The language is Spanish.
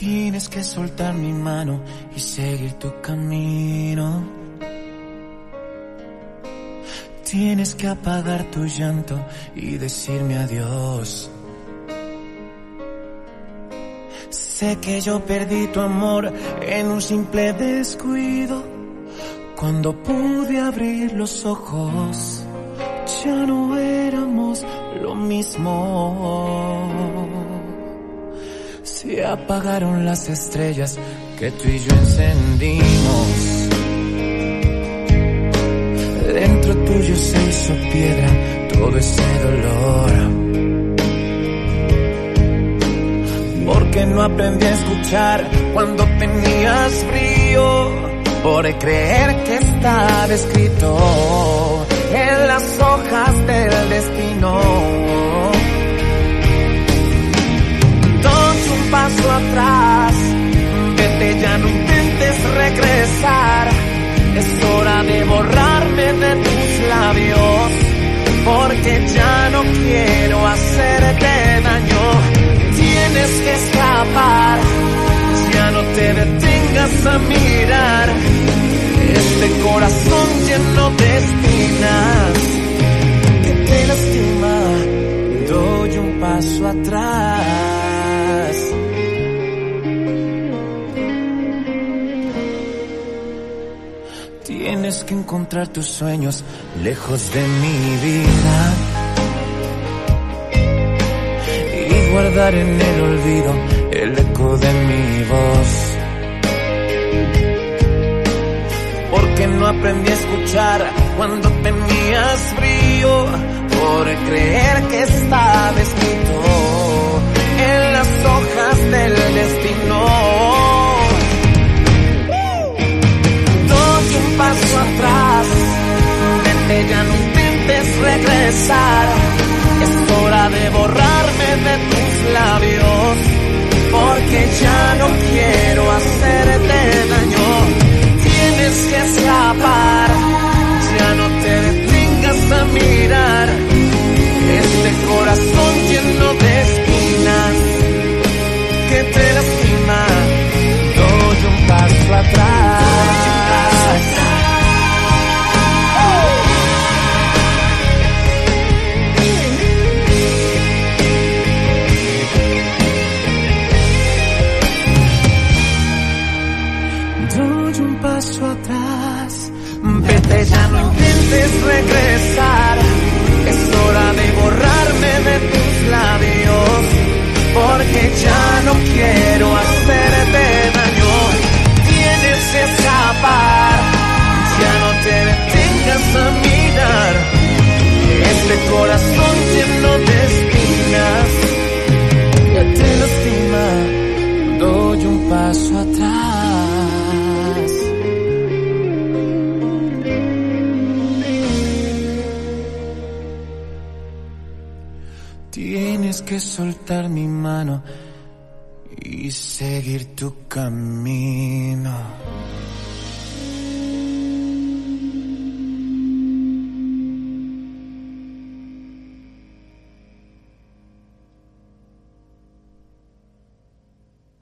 Tienes que soltar mi mano y seguir tu camino. Tienes que apagar tu llanto y decirme adiós. Sé que yo perdí tu amor en un simple descuido. Cuando pude abrir los ojos, ya no éramos lo mismo. Se apagaron las estrellas que tú y yo encendimos. Dentro tuyo se hizo piedra todo ese dolor. Porque no aprendí a escuchar cuando tenías frío. Por creer que estaba escrito en las hojas del destino. Doy un paso atrás, vete, ya no intentes regresar. Es hora de borrarme de tus labios, porque ya no quiero hacerte daño. Tienes que escapar, ya no te detengas a mirar este corazón lleno de espinas que te lastima. Doy un paso atrás. Tienes que encontrar tus sueños lejos de mi vida y guardar en el olvido el eco de mi voz. Porque no aprendí a escuchar cuando tenías frío, por creer que estaba escrito en las hojas del destino. Doy un paso atrás, vete, ya no intentes regresar. Es hora de borrarme de tus labios, porque ya no quiero hacerte daño. Tienes que escapar, ya no te detengas a mirar este corazón lleno de espinas que te lastima. Doy un paso atrás. Paso atrás, vete, ya no intentes regresar. Es hora de borrarme de tus labios, porque ya no quiero hacerte daño. Tienes que escapar, ya no te detengas a mirar este corazón lleno de espinas que te lastima. Doy un paso atrás. Tienes que soltar mi mano y seguir tu camino.